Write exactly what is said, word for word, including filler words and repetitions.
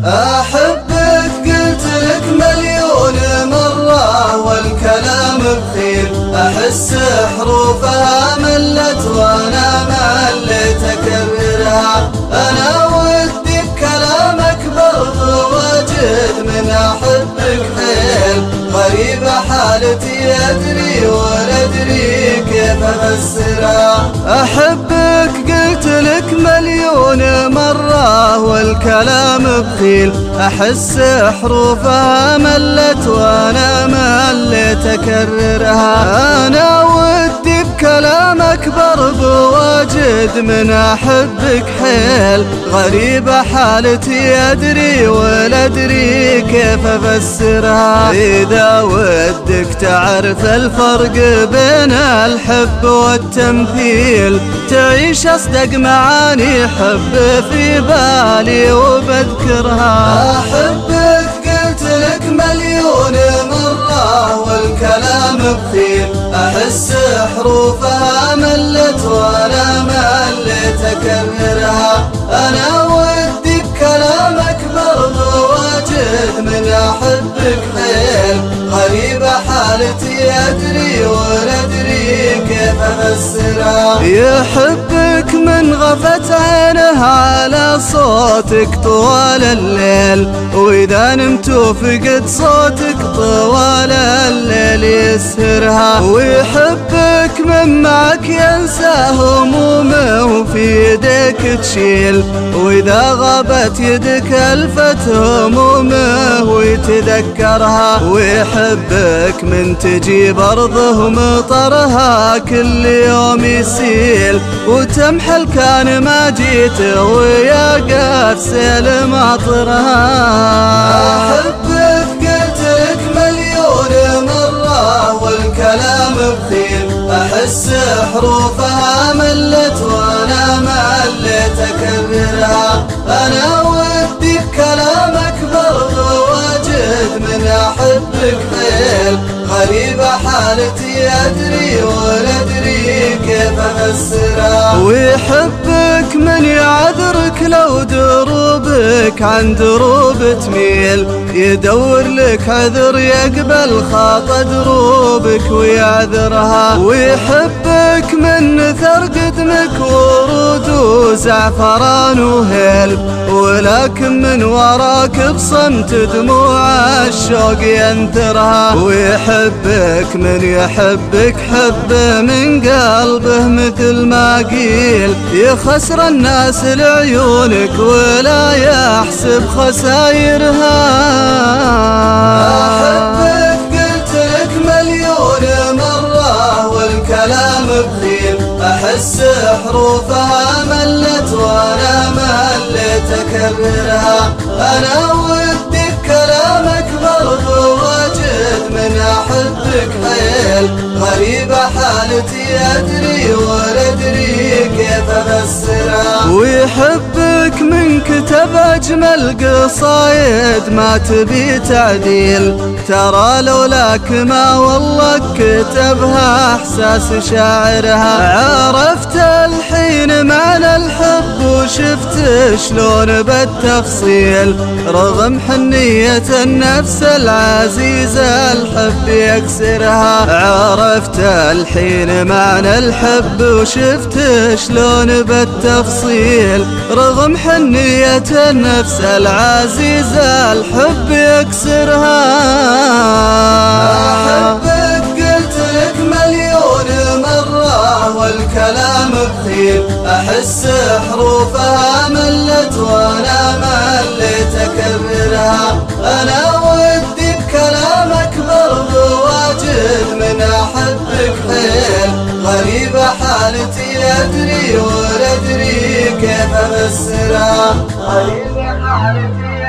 أحبك قلت لك مليون مرة والكلام بخيل، أحس حروفها ملت وأنا مليت أكررها. أنا ودي بكلامك برضو واجد من أحبك حيل، غريبة حالتي أدري ولا أدري كيف أفسرها. أحبك قلت لك مليون مرة والكلام بخيل، أحس حروفها ملت وأنا مليت أكررها. أنا ودي بكلامك برضو واجد من أحبك حيل، غريبة حالتي أدري ولا أدري كيف أفسرها. إذا ودك تعرف الفرق بين الحب والتمثيل، تعيش أصدق معاني حب في بالي وبذكرها. أحبك قلت لك مليون مرة والكلام بخيل، أحس حروفها ملت وأنا مليت أكررها. أنا ودي بكلامك برضو واجد من أحبك حيل، غريبة حالتي أدري ولا أدري كيف أفسرها. يحبك من غفت عينه على صوتك طوال الليل، وإذا نمت وفقد صوتك طوال الليل يسهرها. ويحبك من معك ينسى همومه وفي يديك تشيل، وإذا غابت يدك ألفت همومه ويتذكرها. ويحبك من تجيب أرضه مطرها كل يوم يسيل، وتمحل كان ما جيت ويا قاف سيل مطرها. أحبك قلت لك مليون مرة والكلام بخيل، أحس حروفها ملت وأنا مليت أكررها. أنا ودي بكلامك برضو واجد من أحبك حيل، غريبة حالتي أدري ولا أدري كيف أفسرها. ويحبك من يعذرك لو دروبك عن دروب تميل، يدور لك عذر يقبل خاطى دروبك ويعذرها. ويحبك من نثر قدمك ورود وزعفران وهيل، ولكن من وراك بصمت دموع الشوق ينثرها. ويحبك من يحبك حب من قلبه مثل ما قيل، يخسر الناس لعيونك ولا يحسب خسايرها. أحبك قلت لك مليون مرة والكلام بخيل، أحس حروفها ملت وأنا مليت أكررها. أنا ودي بكلامك برضو واجد من أحبك حيل، غريبة حالتي أدري ولا أدري كيف أفسرها. ويحبك من كتب أجمل قصايد ما تبي تعديل، ترى لولاك ما والله كتبها إحساس شاعرها. عرفت الحين معنى الحب وشفت شلون بالتفصيل، رغم حنية النفس العزيزة الحب يكسرها. عرفت الحين معنى الحب وشفت شلون بالتفصيل، رغم حنية النفس العزيزة الحب يكسرها. أحبك قلت لك مليون مرة والكلام بخيل، أحس حروفها ملت وأنا مليت أكررها. أنا ودي بكلامك برضو واجد من أحبك حيل، غريبة حالتي أدري ولا أدري كيف أفسرها. غريبة حالتي